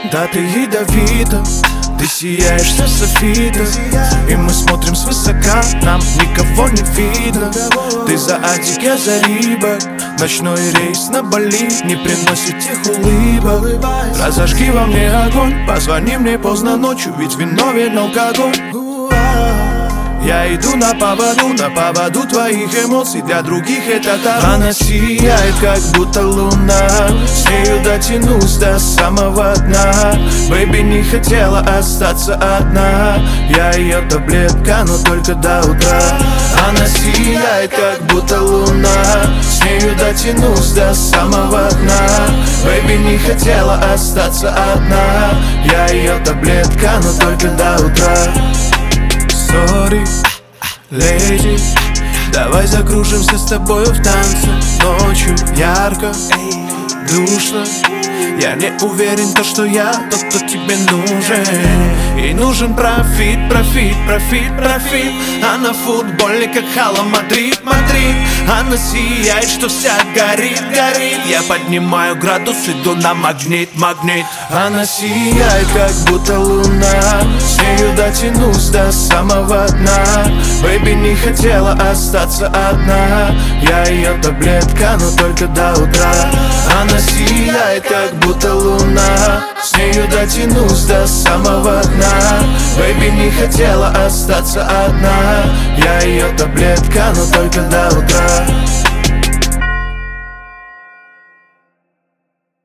Да, ты ядовита, ты сияешь со софита, и мы смотрим свысока, нам никого не видно. Ты за Адик, я за Рибок, ночной рейс на Бали не приносит тех улыбок. Разожги во мне огонь, позвони мне поздно ночью, ведь виновен алкоголь. Я иду на поводу твоих эмоций, для других это табу. Она сияет, как будто луна, с нею дотянусь до самого дна. Бэйби не хотела остаться одна, я ее таблетка, но только до утра. Она сияет, как будто луна, с нею дотянусь до самого дна. Бэйби не хотела остаться одна, я ее таблетка, но только до утра. Sorry, леди, давай закружимся с тобою в танце. Ночью ярко, душно. Я не уверен, то, что я тот, кто тебе нужен. Ей нужен профит. А на футболе, как Хала Мадрид. Она сияет, что вся горит. Я поднимаю градус, иду на магнит. Она сияет, как будто луна, с нею дотянусь до самого дна. Бэйби не хотела остаться одна, я ее таблетка, но только до утра. Она сияет, как будто луна, с нею дотянусь до самого дна. Бэйби не хотела остаться одна, я ее таблетка, но только до утра.